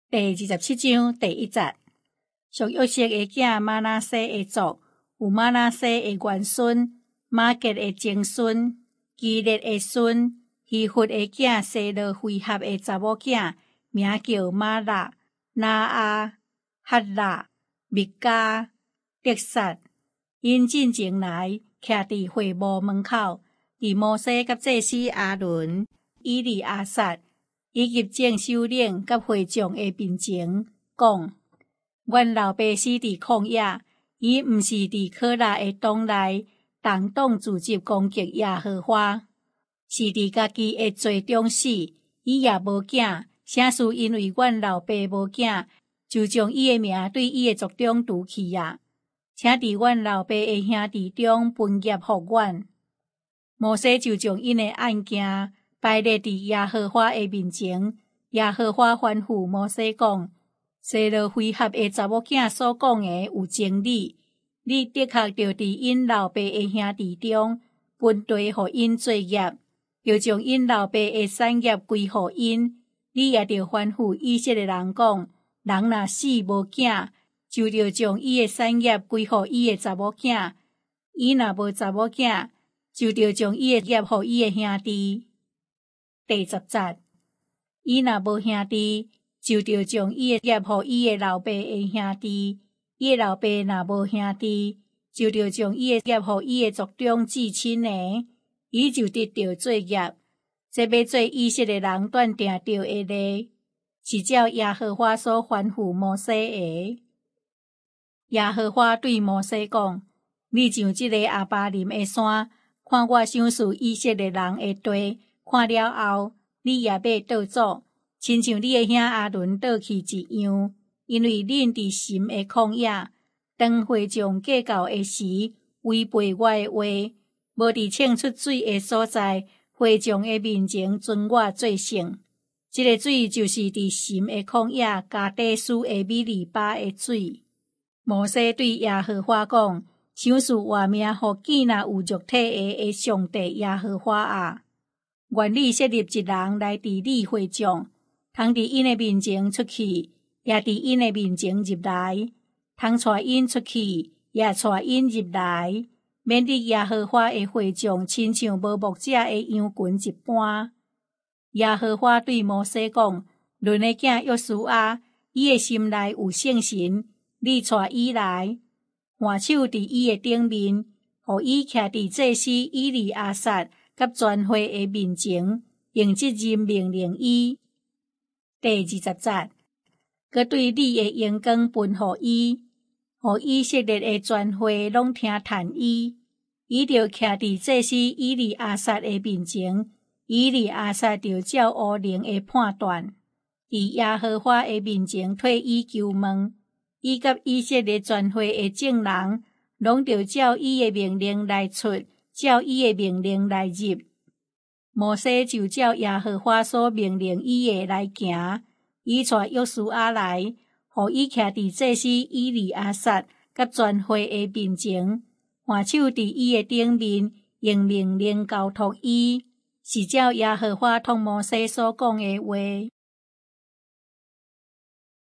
第27章第1節，屬約瑟的囝瑪拿西的族，有瑪拿西的元孫，瑪吉的曾孫，基列的孫，希弗的囝西羅非合的查某囝，名叫瑪勒、拿阿、哈勒、密加、得撒。因進前來，徛佇會幕門口，佇摩西甲祭司阿倫、以利亞撒以及眾首領甲會眾的面前，講：阮老爸死佇曠野，伊毋是佇可拉的洞內動黨自執攻擊耶和華，是佇家己的罪中死。伊也無囝，啥事因為阮老爸無囝，就將伊的名對伊的族中除去啊！請佇阮老爸的兄弟中分業予阮。摩西就將因的案件擺列佇耶和華的面前。耶和華吩咐摩西講：西羅非合的查某囝所講的有真理，你的確着佇因老爸的兄弟中分地予因作業，就將因老爸的產業歸予因。你也着吩咐以色列人講：人若死無囝，就着將伊的產業歸予伊的查某囝；伊若無查某囝，就着將伊的業予伊的兄弟。第10節，伊若無兄弟，就着將伊的業予伊的老爸的兄弟；伊的老爸若無兄弟，就着將伊的業予伊的族中至親的，伊就得着作業。這要做以色列人斷定着的例，是照耶和華所吩咐摩西的。耶和華對摩西講：你上這個亞巴琳的山，看我賞賜以色列人的地，看了後，你也要倒走，親像你的兄阿倫倒去一樣，因為恁佇神的曠野，當會眾計較的時，違背我的話，無佇拯出水的所在，會眾的面前尊我做聖。這個水就是佇神的曠野加底斯的米利巴的水。摩西對耶和華講：賞賜活命予見若有肉體的上帝耶和華啊！願你設立一人來佇你會眾，通佇因的面前出去，也佇因的面前入來，通帶因出去，也帶因入來，免得耶和華的會眾親像無牧者的羊群一般。耶和華對摩西講：倫的囝約書亞，伊的心內有聖神，你帶伊來，換手佇伊的頂面，予伊徛佇祭司以利亞撒甲全會的面前，用這任命令伊。第20節，閣對你的榮光分予伊，予以色列的全會攏聽嘆伊。伊就徛佇祭司以利亞撒的面前，以利亞撒就照烏靈的判斷，佇耶和華的面前替伊求問。伊甲以色列全會的眾人，攏着照伊的命令來出，照伊的命令來入。摩西就照耶和華所命令伊的來行。伊帶約書亞來，予伊徛佇祭司以利亞撒甲全會的面前，換手佇伊的頂面，用命令交託伊，是照耶和華託摩西所講的話。